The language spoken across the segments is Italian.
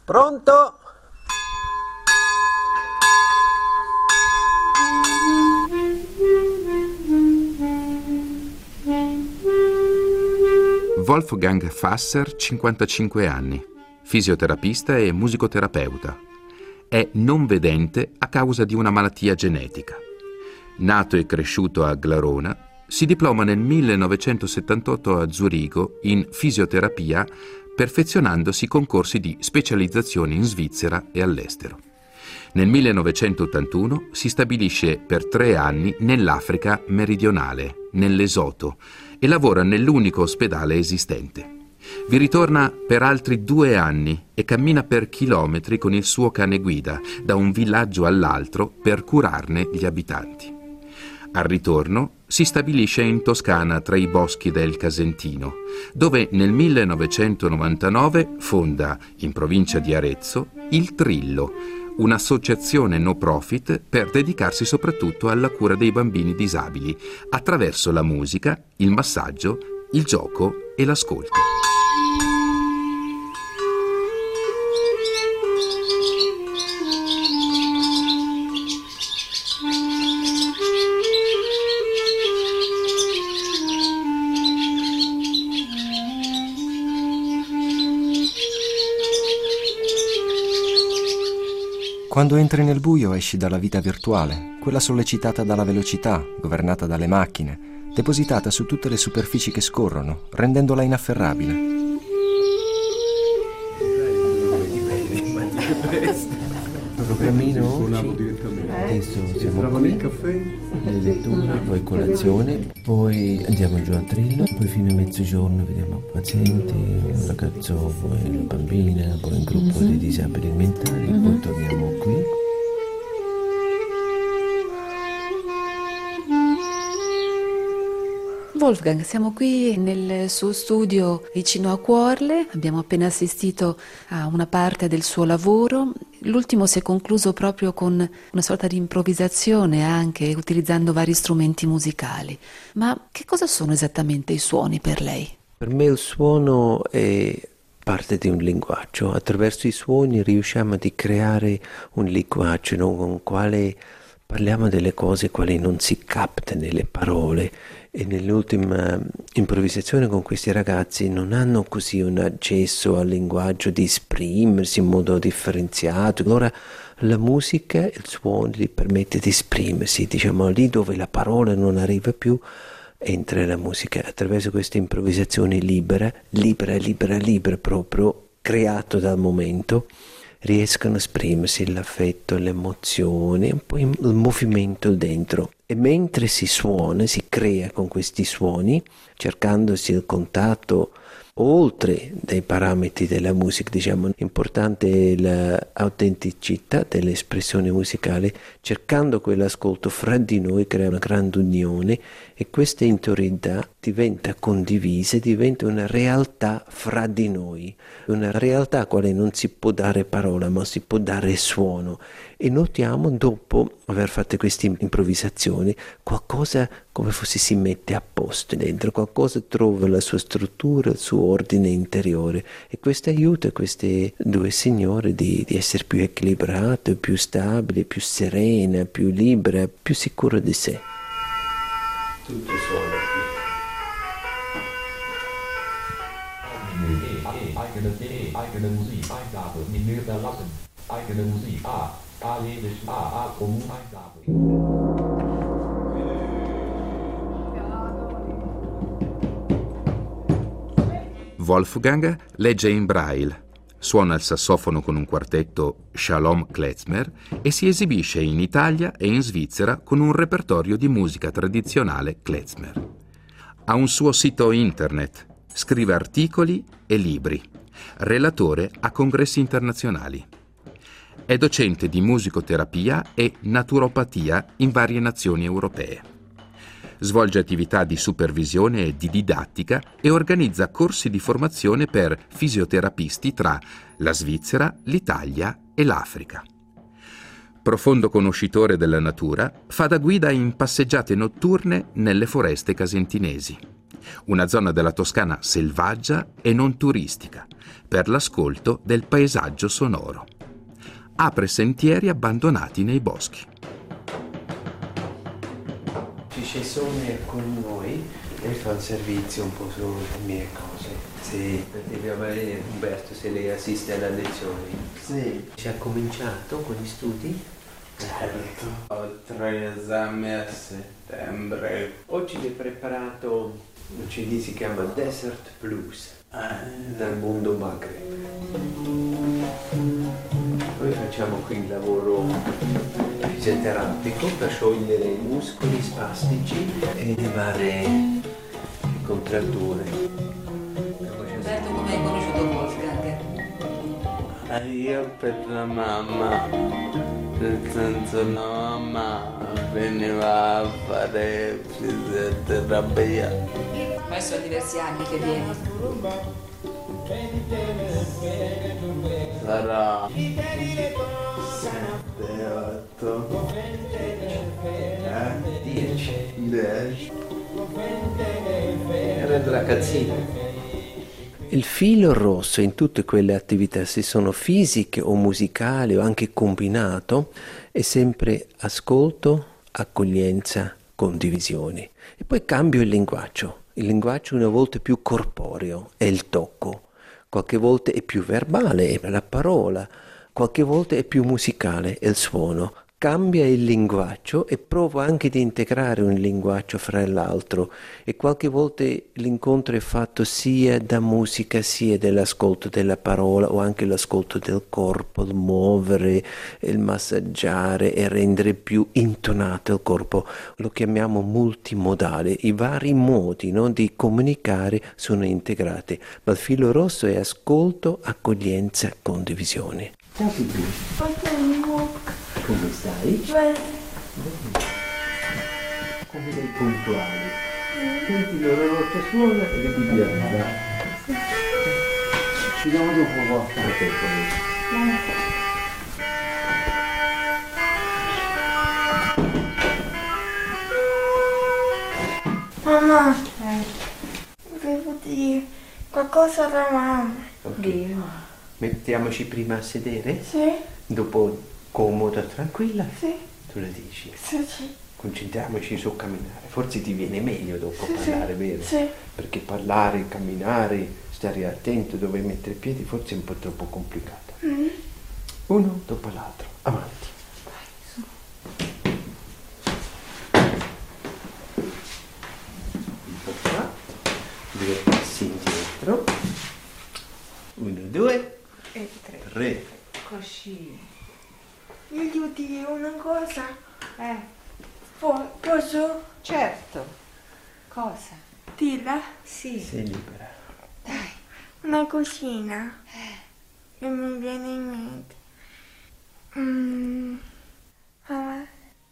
Pronto? Wolfgang Fasser, 55 anni, fisioterapista e musicoterapeuta. È non vedente a causa di una malattia genetica. Nato e cresciuto a Glarona, si diploma nel 1978 a Zurigo in fisioterapia, perfezionandosi con corsi di specializzazione in Svizzera e all'estero. Nel 1981 si stabilisce per 3 anni nell'Africa meridionale, nell'Esoto, e lavora nell'unico ospedale esistente. Vi ritorna per altri 2 anni e cammina per chilometri con il suo cane guida, da un villaggio all'altro, per curarne gli abitanti. Al ritorno si stabilisce in Toscana tra i boschi del Casentino, dove nel 1999 fonda, in provincia di Arezzo, il Trillo, un'associazione no profit per dedicarsi soprattutto alla cura dei bambini disabili, attraverso la musica, il massaggio, il gioco e l'ascolto. Quando entri nel buio esci dalla vita virtuale, quella sollecitata dalla velocità, governata dalle macchine, depositata su tutte le superfici che scorrono, rendendola inafferrabile. Programmino adesso siamo qui, le letture, poi colazione, poi andiamo giù a Trillo, poi fino a mezzogiorno vediamo pazienti, un ragazzo, poi una bambina, poi un gruppo di disabili mentali, poi torniamo qui. Wolfgang, siamo qui nel suo studio vicino a Cuorle, abbiamo appena assistito a una parte del suo lavoro. L'ultimo si è concluso proprio con una sorta di improvvisazione, anche utilizzando vari strumenti musicali. Ma che cosa sono esattamente i suoni per lei? Per me il suono è parte di un linguaggio. Attraverso i suoni riusciamo a creare un linguaggio, no? Con quale parliamo delle cose quali non si capta nelle parole. E nell'ultima improvvisazione con questi ragazzi non hanno così un accesso al linguaggio di esprimersi in modo differenziato. Allora la musica, il suono gli permette di esprimersi, diciamo lì dove la parola non arriva più, entra la musica attraverso questa improvvisazione libera proprio, creato dal momento. Riescono a esprimersi l'affetto, l'emozione, un po' il movimento dentro. E mentre si suona, si crea con questi suoni, cercandosi il contatto oltre dai parametri della musica, diciamo, importante l'autenticità dell'espressione musicale, cercando quell'ascolto fra di noi, crea una grande unione e questa interiorità diventa condivisa, diventa una realtà fra di noi, una realtà quale non si può dare parola, ma si può dare suono. E notiamo, dopo aver fatto queste improvvisazioni, qualcosa come fosse si mette a posto dentro, qualcosa trova la sua struttura, il suo ordine interiore, e questo aiuta queste 2 signore di essere più equilibrate, più stabili, più serena, più libera, più sicura di sé. Tutto suona Wolfgang legge in braille, suona il sassofono con un quartetto Shalom Klezmer e si esibisce in Italia e in Svizzera con un repertorio di musica tradizionale Klezmer. Ha un suo sito internet, scrive articoli e libri, relatore a congressi internazionali. È docente di musicoterapia e naturopatia in varie nazioni europee. Svolge attività di supervisione e di didattica e organizza corsi di formazione per fisioterapisti tra la Svizzera, l'Italia e l'Africa. Profondo conoscitore della natura, fa da guida in passeggiate notturne nelle foreste casentinesi, una zona della Toscana selvaggia e non turistica, per l'ascolto del paesaggio sonoro. Apre sentieri abbandonati nei boschi. Ci sono con noi e fa un servizio un po' sulle mie cose. Sì, devi avere Umberto se lei assiste alle lezioni. Sì. Ci ha cominciato con gli studi? Certo. Ho 3 esami a settembre. Oggi mi hai preparato un CD, si chiama Desert Blues, dal mondo Maghreb. Poi facciamo qui il lavoro fisioterapico per sciogliere i muscoli spastici e levare le contratture. Umberto, come hai conosciuto Wolfgang? Io per la mamma, nel senso la mamma veniva a fare fisioterapia. Poi sono diversi anni che vieni. Sarà 7, 8, 10. Era il ragazzino. Il filo rosso in tutte quelle attività, se sono fisiche o musicali o anche combinato, è sempre ascolto, accoglienza, condivisione. E poi cambio il linguaggio. Il linguaggio una volta è più corporeo, è il tocco, qualche volta è più verbale, è la parola, qualche volta è più musicale, è il suono. Cambia il linguaggio e provo anche di integrare un linguaggio fra l'altro e qualche volta l'incontro è fatto sia da musica sia dall'ascolto della parola o anche l'ascolto del corpo, il muovere, il massaggiare e rendere più intonato il corpo. Lo chiamiamo multimodale, i vari modi, no, di comunicare sono integrati, ma il filo rosso è ascolto, accoglienza, condivisione. Ciao Pippi. Come stai? Bene. Come sei puntuale? Senti l'orologio suona e vedi bianca. Ci vediamo dopo a fare Mamma, devo dire qualcosa alla mamma. Ok. Mettiamoci prima a sedere, Sì? dopo comoda, tranquilla. Sì? Tu la dici. Sì, sì. Concentriamoci su camminare. Forse ti viene meglio dopo Sì, parlare, vero? Sì. Perché parlare, camminare, stare attento dove mettere i piedi forse è un po' troppo complicato. Uno dopo l'altro. Avanti. Un po' qua. 2 passi indietro. 1, 2 E 3. 3. Così. Io devo dire una cosa. Posso Certo. Cosa? dirla? Sì. Sei libera. Dai. Una cosina che mi viene in mente. Mamma,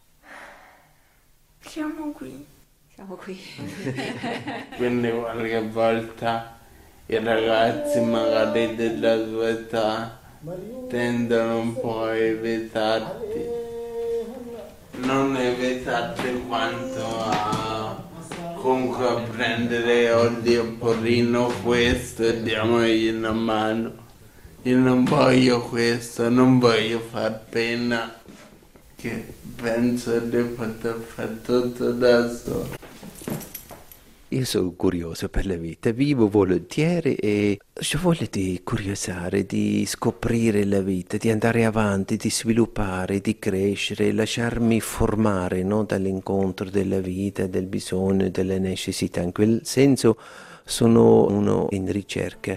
siamo qui. Siamo qui. Quindi qualche volta i ragazzi magari della tua età tendono un po' a evitarti, non evitarti quanto a comunque a prendere oddio porino questo e diamogli una mano. Io non voglio questo, non voglio far pena, che penso di poter fare tutto da solo. Io sono curioso per la vita, vivo volentieri e ho voglia di curiosare, di scoprire la vita, di andare avanti, di sviluppare, di crescere, lasciarmi formare, no, dall'incontro della vita, del bisogno, delle necessità. In quel senso sono uno in ricerca.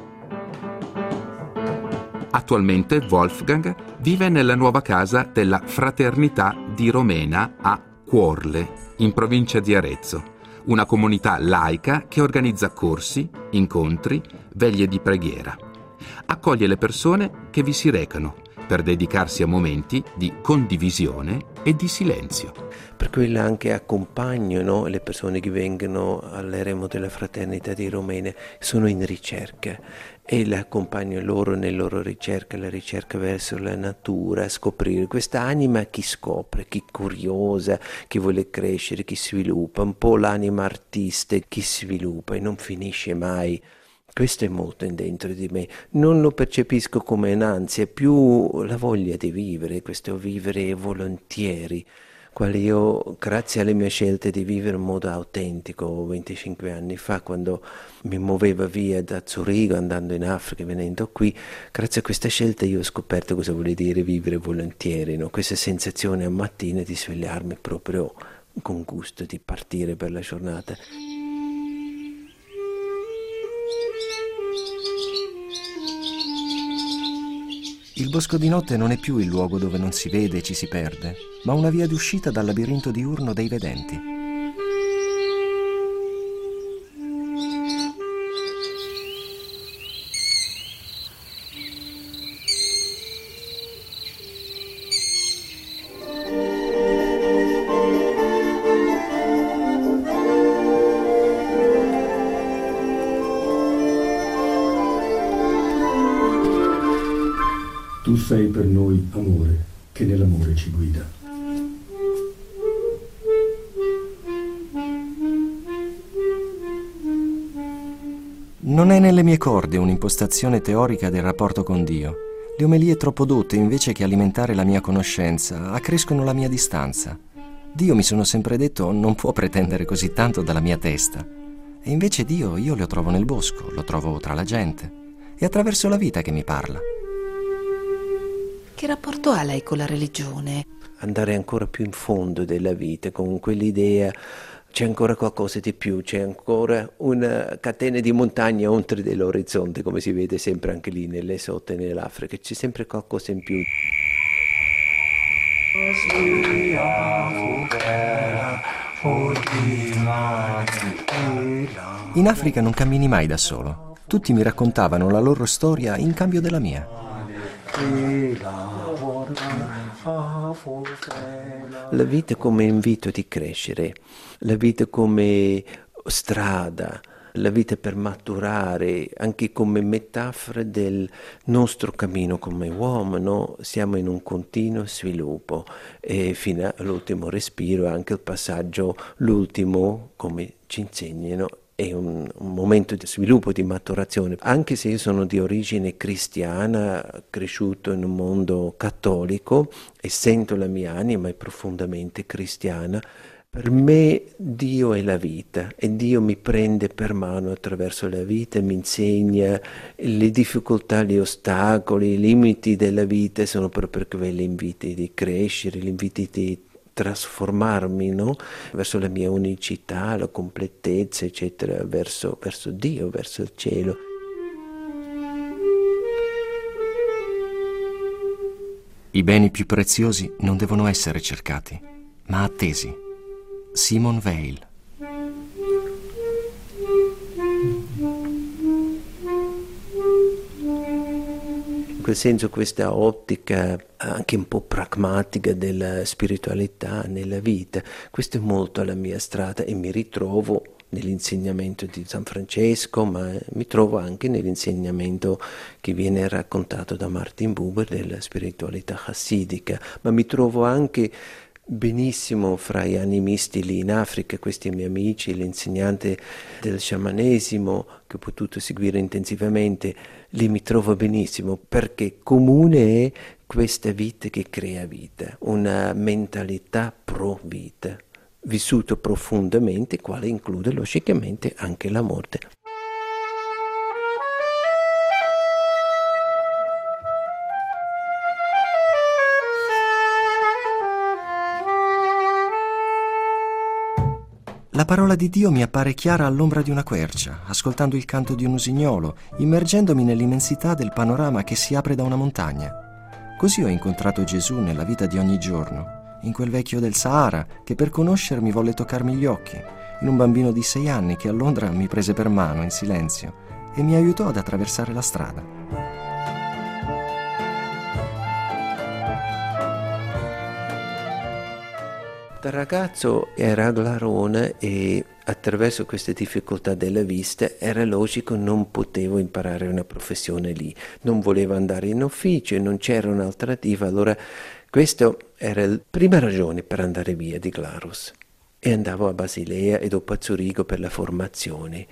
Attualmente Wolfgang vive nella nuova casa della Fraternità di Romena a Cuorle, in provincia di Arezzo, una comunità laica che organizza corsi, incontri, veglie di preghiera. Accoglie le persone che vi si recano per dedicarsi a momenti di condivisione e di silenzio. Per quello anche accompagno, no, le persone che vengono all'eremo della Fraternità di Romena, sono in ricerca e le accompagno loro nella loro ricerca, la ricerca verso la natura, scoprire questa anima che scopre, che è curiosa, che vuole crescere, che sviluppa, un po' l'anima artista che sviluppa e non finisce mai. Questo è molto dentro di me, non lo percepisco come un'ansia, è più la voglia di vivere, questo vivere volentieri, quale io, grazie alle mie scelte di vivere in modo autentico 25 anni fa, quando mi muovevo via da Zurigo, andando in Africa, venendo qui, grazie a questa scelta io ho scoperto cosa vuol dire vivere volentieri, no? Questa sensazione a mattina di svegliarmi proprio con gusto, di partire per la giornata. Il bosco di notte non è più il luogo dove non si vede e ci si perde, ma una via d'uscita dal labirinto diurno dei vedenti. Tu sei per noi amore, che nell'amore ci guida. Non è nelle mie corde un'impostazione teorica del rapporto con Dio. Le omelie troppo dotte, invece che alimentare la mia conoscenza, accrescono la mia distanza. Dio, mi sono sempre detto, non può pretendere così tanto dalla mia testa. E invece Dio io lo trovo nel bosco, lo trovo tra la gente. È attraverso la vita che mi parla. Che rapporto ha lei con la religione? Andare ancora più in fondo della vita, con quell'idea c'è ancora qualcosa di più, c'è ancora una catena di montagne oltre dell'orizzonte, come si vede sempre anche lì nell'Esotho e nell'Africa, c'è sempre qualcosa in più. In Africa non cammini mai da solo. Tutti mi raccontavano la loro storia in cambio della mia. La vita come invito di crescere, la vita come strada, la vita per maturare, anche come metafora del nostro cammino come uomo, no? Siamo in un continuo sviluppo e fino all'ultimo respiro, anche il passaggio, l'ultimo, come ci insegnano, è un momento di sviluppo, di maturazione. Anche se io sono di origine cristiana, cresciuto in un mondo cattolico e sento la mia anima è profondamente cristiana, per me Dio è la vita e Dio mi prende per mano attraverso la vita, mi insegna le difficoltà, gli ostacoli, i limiti della vita sono proprio quelli inviti di crescere, gli inviti di trasformarmi, no? Verso la mia unicità, la completezza, eccetera, verso Dio, verso il cielo. I beni più preziosi non devono essere cercati, ma attesi. Simone Weil. In quel senso questa ottica anche un po' pragmatica della spiritualità nella vita, questo è molto la mia strada e mi ritrovo nell'insegnamento di San Francesco, ma mi trovo anche nell'insegnamento che viene raccontato da Martin Buber della spiritualità chassidica, ma mi trovo anche benissimo fra gli animisti lì in Africa, questi miei amici, l'insegnante del sciamanesimo che ho potuto seguire intensivamente, lì mi trovo benissimo perché comune è questa vita che crea vita, una mentalità pro vita, vissuto profondamente, quale include logicamente anche la morte. La parola di Dio mi appare chiara all'ombra di una quercia, ascoltando il canto di un usignolo, immergendomi nell'immensità del panorama che si apre da una montagna. Così ho incontrato Gesù nella vita di ogni giorno, in quel vecchio del Sahara che per conoscermi volle toccarmi gli occhi, in un bambino di 6 anni che a Londra mi prese per mano in silenzio e mi aiutò ad attraversare la strada. Da ragazzo era a Glarone e attraverso queste difficoltà della vista era logico non potevo imparare una professione lì, non volevo andare in ufficio, non c'era un'alternativa, allora questa era la prima ragione per andare via di Glarus e andavo a Basilea e dopo a Zurigo per la formazione.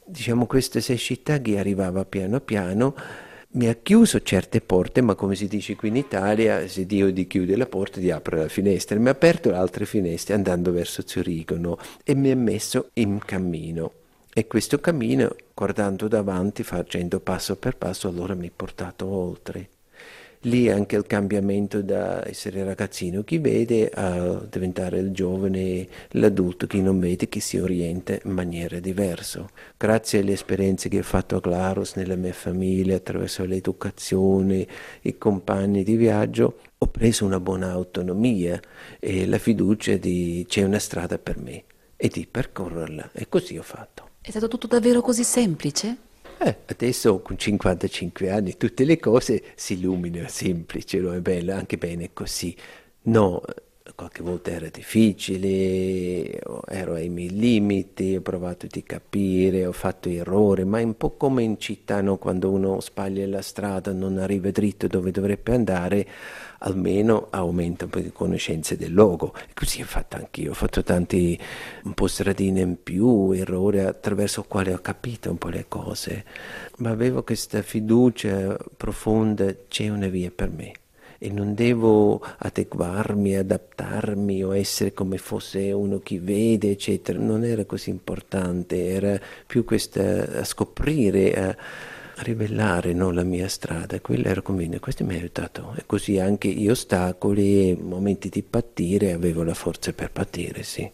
diciamo, questa cecità che arrivava piano piano mi ha chiuso certe porte, ma come si dice qui in Italia, se Dio ti chiude la porta ti apre la finestra. Mi ha aperto altre finestre andando verso Zurigo, no? E mi ha messo in cammino. E questo cammino, guardando davanti, facendo passo per passo, allora mi ha portato oltre. Lì anche il cambiamento da essere ragazzino che vede a diventare il giovane, l'adulto che non vede, che si orienta in maniera diversa. Grazie alle esperienze che ho fatto a Glarus, nella mia famiglia, attraverso l'educazione, i compagni di viaggio, ho preso una buona autonomia e la fiducia di c'è una strada per me e di percorrerla, e così ho fatto. È stato tutto davvero così semplice? Adesso con 55 anni tutte le cose si illuminano, semplice, no? È bello, anche bene così. No, qualche volta era difficile, ero ai miei limiti, ho provato di capire, ho fatto errori, ma è un po' come in città, no? Quando uno sbaglia la strada, non arriva dritto dove dovrebbe andare, almeno aumenta un po' di conoscenze del luogo. E così ho fatto anch'io, ho fatto tanti un po' stradine in più, errori attraverso i quali ho capito un po' le cose, ma avevo questa fiducia profonda, c'è una via per me. E non devo adeguarmi, adattarmi o essere come fosse uno che vede, eccetera. Non era così importante, era più questa a scoprire, a rivelare, no, la mia strada. Quello era convinto, questo mi ha aiutato. E così anche gli ostacoli, momenti di patire, avevo la forza per patire, sì.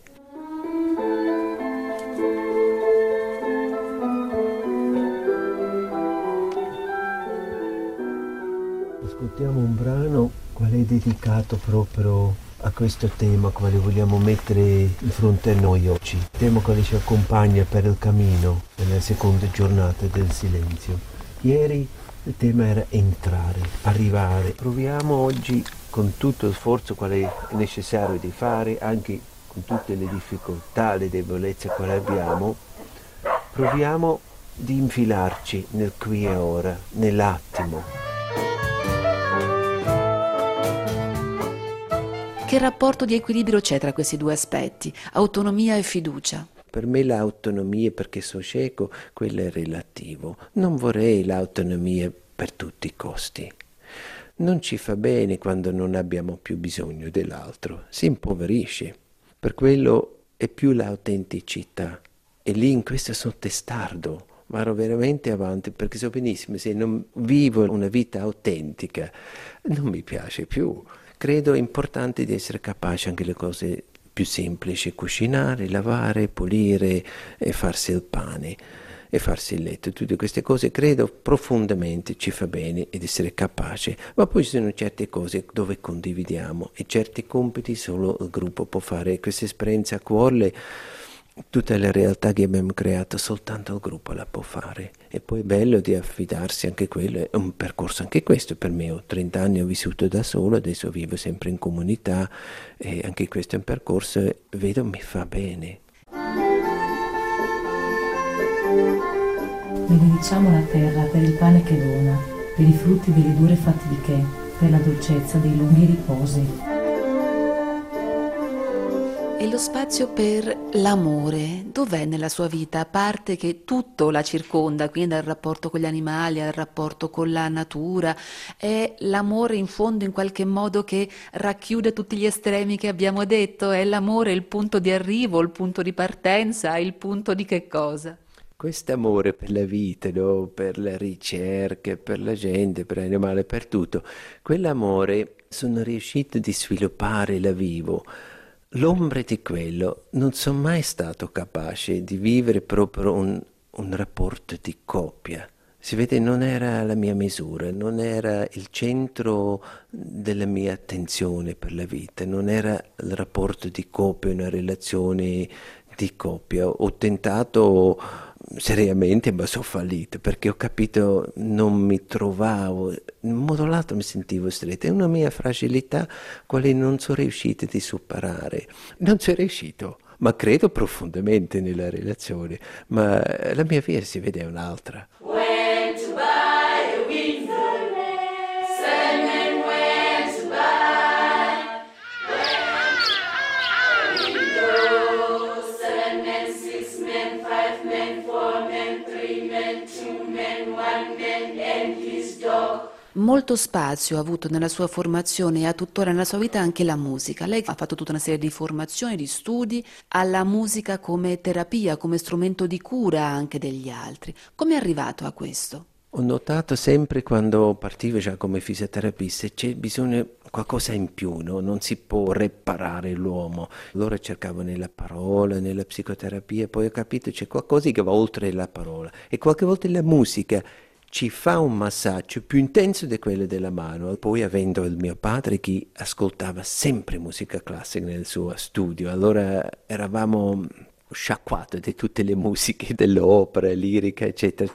Ascoltiamo un brano quale è dedicato proprio a questo tema, quale vogliamo mettere in fronte a noi oggi. Il tema quale ci accompagna per il cammino nella seconda giornata del silenzio. Ieri il tema era entrare, arrivare. Proviamo oggi con tutto il sforzo quale è necessario di fare, anche con tutte le difficoltà, le debolezze quale abbiamo, proviamo di infilarci nel qui e ora, nell'attimo. Che rapporto di equilibrio c'è tra questi due aspetti, autonomia e fiducia? Per me l'autonomia, perché sono cieco, quello è relativo. Non vorrei l'autonomia per tutti i costi. Non ci fa bene quando non abbiamo più bisogno dell'altro, si impoverisce. Per quello è più l'autenticità. E lì in questo sono testardo, vado veramente avanti, perché so benissimo, se non vivo una vita autentica, non mi piace più. Credo importante di essere capaci anche le cose più semplici, cucinare, lavare, pulire e farsi il pane e farsi il letto. Tutte queste cose credo profondamente ci fa bene ed essere capaci, ma poi ci sono certe cose dove condividiamo e certi compiti solo il gruppo può fare. Questa esperienza a Cuorle, tutta la realtà che abbiamo creato soltanto il gruppo la può fare, e poi è bello di affidarsi, anche quello è un percorso, anche questo per me. Ho 30 anni, ho vissuto da solo, adesso vivo sempre in comunità e anche questo è un percorso, vedo mi fa bene. Benediciamo la terra per il pane che dona, per i frutti delle dure fatiche, per la dolcezza dei lunghi riposi. E lo spazio per l'amore, dov'è nella sua vita? A parte che tutto la circonda, quindi dal rapporto con gli animali al rapporto con la natura, è l'amore in fondo in qualche modo che racchiude tutti gli estremi che abbiamo detto? È l'amore il punto di arrivo, il punto di partenza, il punto di che cosa? Quest'amore per la vita, no? Per la ricerca, per la gente, per l'animale, per tutto, quell'amore sono riuscito a sviluppare, la vivo. L'ombra di quello, non sono mai stato capace di vivere proprio un rapporto di coppia. Si vede, non era la mia misura, non era il centro della mia attenzione per la vita, non era il rapporto di coppia, una relazione di coppia. Ho tentato seriamente, ma sono fallito, perché ho capito non mi trovavo, in modo o l'altro mi sentivo stretta. È una mia fragilità quale non sono riuscito a superare. Non sono riuscito, ma credo profondamente nella relazione, ma la mia via si vede un'altra. Men, 5 men, 4 men, Molto spazio ha avuto nella sua formazione e ha tuttora nella sua vita anche la musica. Lei ha fatto tutta una serie di formazioni, di studi, alla musica come terapia, come strumento di cura anche degli altri. Come è arrivato a questo? Ho notato sempre quando partivo già come fisioterapista c'è bisogno qualcosa in più, no? Non si può riparare l'uomo. Allora cercavo nella parola, nella psicoterapia, poi ho capito c'è qualcosa che va oltre la parola e qualche volta la musica ci fa un massaggio più intenso di quello della mano. Poi avendo il mio padre che ascoltava sempre musica classica nel suo studio, allora eravamo sciacquati di tutte le musiche dell'opera, lirica, eccetera.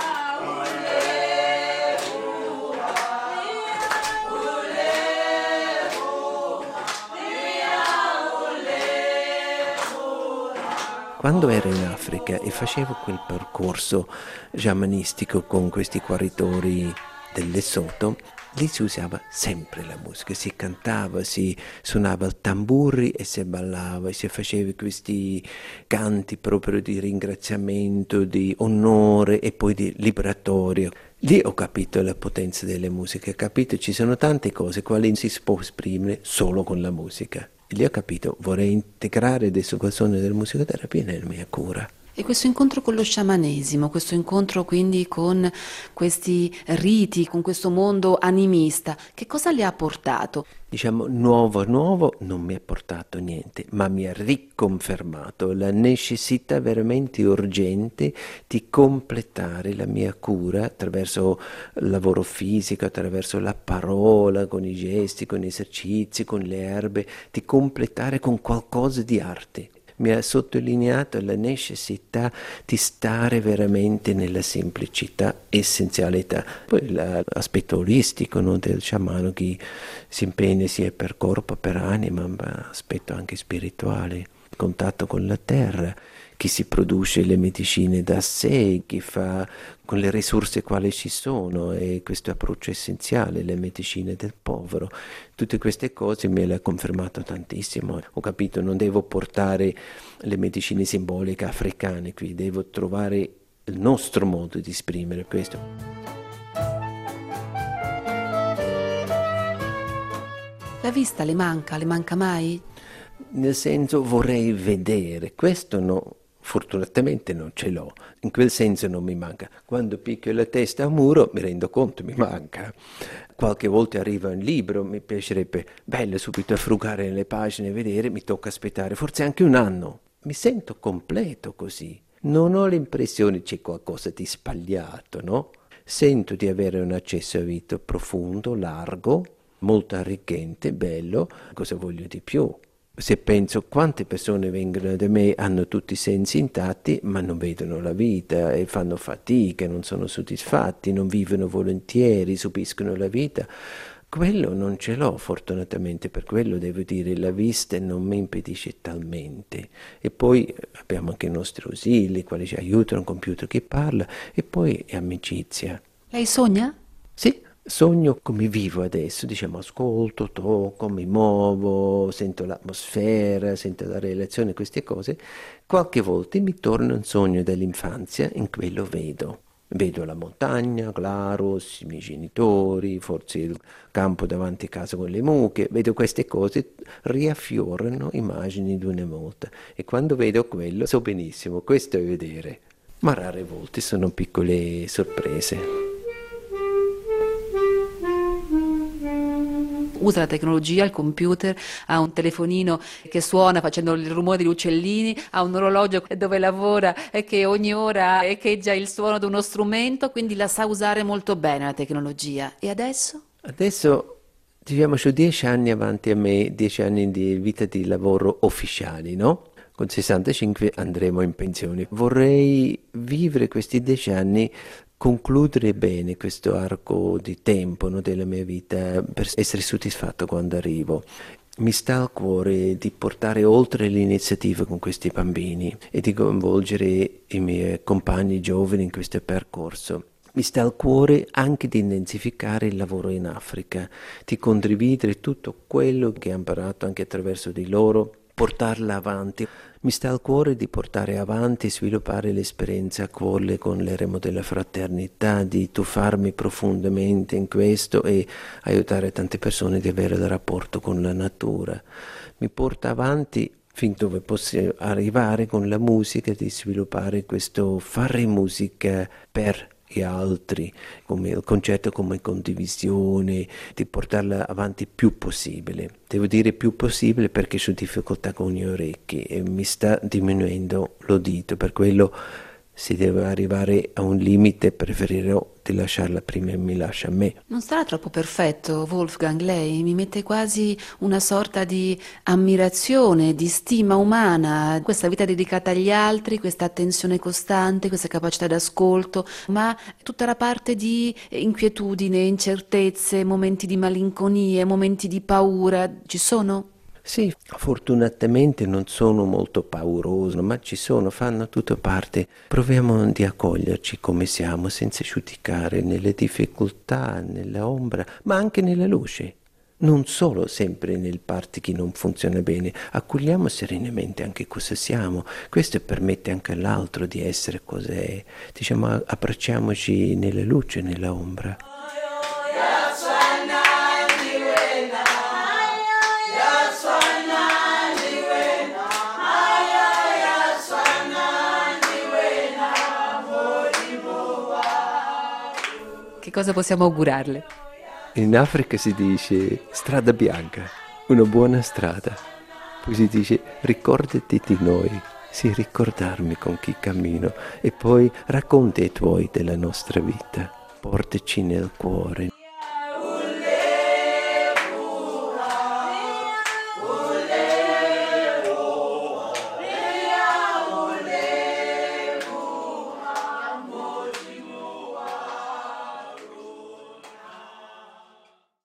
Quando ero in Africa e facevo quel percorso sciamanistico con questi guaritori del Lesotho, lì si usava sempre la musica, si cantava, si suonava il tamburi e si ballava, si faceva questi canti proprio di ringraziamento, di onore e poi di liberatorio. Lì ho capito la potenza delle musiche, ho capito ci sono tante cose quali si può esprimere solo con la musica. Lì ho capito, vorrei integrare adesso quel sogno della musicoterapia nella mia cura. E questo incontro con lo sciamanesimo, questo incontro quindi con questi riti, con questo mondo animista, che cosa le ha portato? Diciamo, nuovo non mi ha portato niente, ma mi ha riconfermato la necessità veramente urgente di completare la mia cura attraverso il lavoro fisico, attraverso la parola, con i gesti, con gli esercizi, con le erbe, di completare con qualcosa di arte. Mi ha sottolineato la necessità di stare veramente nella semplicità, essenzialità. Poi l'aspetto olistico, no, del sciamano che si impegna sia per corpo, per anima, ma aspetto anche spirituale, contatto con la terra, chi si produce le medicine da sé, chi fa con le risorse quali ci sono, e questo approccio essenziale, le medicine del povero. Tutte queste cose me le ha confermato tantissimo. Ho capito, non devo portare le medicine simboliche africane qui, devo trovare il nostro modo di esprimere questo. La vista le manca mai? Nel senso vorrei vedere, questo no. Fortunatamente non ce l'ho, in quel senso non mi manca. Quando picchio la testa a un muro mi rendo conto mi manca. Qualche volta arriva un libro, mi piacerebbe bello subito a frugare nelle pagine e vedere, mi tocca aspettare forse anche un anno. Mi sento completo così, non ho l'impressione c'è qualcosa di sbagliato, no? Sento di avere un accesso a vita profondo, largo, molto arricchente, bello, cosa voglio di più? Se penso quante persone vengono da me, hanno tutti i sensi intatti, ma non vedono la vita e fanno fatica, non sono soddisfatti, non vivono volentieri, subiscono la vita. Quello non ce l'ho fortunatamente, per quello devo dire la vista non mi impedisce talmente. E poi abbiamo anche i nostri ausili, quali ci aiutano, un computer che parla, e poi è amicizia. Lei sogna? Sì. Sogno come vivo adesso, diciamo, ascolto, tocco, mi muovo, sento l'atmosfera, sento la relazione, queste cose. Qualche volta mi torna un sogno dell'infanzia, in quello vedo. Vedo la montagna, Glarus, i miei genitori, forse il campo davanti a casa con le mucche, vedo queste cose, riaffiorano immagini di una volta. E quando vedo quello so benissimo, questo è vedere. Ma rare volte sono piccole sorprese. Usa la tecnologia, il computer, ha un telefonino che suona facendo il rumore degli uccellini, ha un orologio dove lavora e che ogni ora echeggia il suono di uno strumento, quindi la sa usare molto bene la tecnologia. E adesso? Adesso, diciamo, ho 10 anni avanti a me, 10 anni di vita di lavoro ufficiali, no? Con 65 andremo in pensione. Vorrei vivere questi 10 anni, concludere bene questo arco di tempo, no, della mia vita per essere soddisfatto quando arrivo. Mi sta al cuore di portare oltre l'iniziativa con questi bambini e di coinvolgere i miei compagni giovani in questo percorso. Mi sta al cuore anche di intensificare il lavoro in Africa, di condividere tutto quello che ho imparato anche attraverso di loro portarla avanti. Mi sta al cuore di portare avanti e sviluppare l'esperienza a cuore con l'eremo della fraternità, di tuffarmi profondamente in questo e aiutare tante persone di avere il rapporto con la natura. Mi porta avanti fin dove posso arrivare con la musica, di sviluppare questo fare musica per gli altri, come il concetto come condivisione, di portarla avanti più possibile. Devo dire più possibile perché ho difficoltà con gli orecchi e mi sta diminuendo l'udito, per quello se deve arrivare a un limite preferirò di lasciarla prima e mi lascia a me. Non sarà troppo perfetto, Wolfgang, lei mi mette quasi una sorta di ammirazione, di stima umana, questa vita dedicata agli altri, questa attenzione costante, questa capacità d'ascolto, ma tutta la parte di inquietudine, incertezze, momenti di malinconia, momenti di paura, ci sono? Sì, fortunatamente non sono molto pauroso, ma ci sono, fanno tutta parte. Proviamo di accoglierci come siamo, senza giudicare, nelle difficoltà, nella ombra, ma anche nella luce. Non solo sempre nel parti che non funziona bene, accogliamo serenamente anche cosa siamo. Questo permette anche all'altro di essere cos'è. Diciamo, abbracciamoci nella luce, nella ombra. Che cosa possiamo augurarle? In Africa si dice strada bianca, una buona strada. Poi si dice ricordati di noi, sì, ricordarmi con chi cammino e poi racconta ai tuoi della nostra vita, portaci nel cuore.